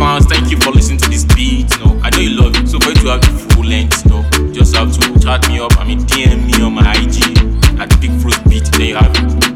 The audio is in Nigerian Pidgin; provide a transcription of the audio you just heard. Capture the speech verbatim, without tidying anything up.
fans, thank you for listening to this beat. No, I know you love it. So for you to have the full length, no, just have to chat me up. I mean, D M me on my I G at Big Fruit Beat. There you have it.